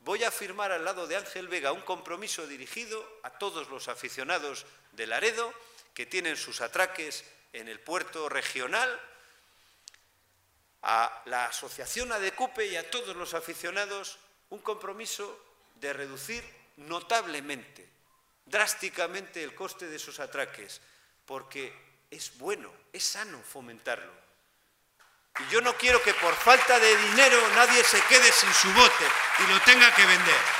voy a firmar al lado de Ángel Vega un compromiso dirigido a todos los aficionados de Laredo que tienen sus atraques en el puerto regional, a la asociación ADECUPE y a todos los aficionados, un compromiso de reducir notablemente, drásticamente el coste de esos atraques, porque es bueno, es sano fomentarlo. Y yo no quiero que por falta de dinero nadie se quede sin su bote y lo tenga que vender.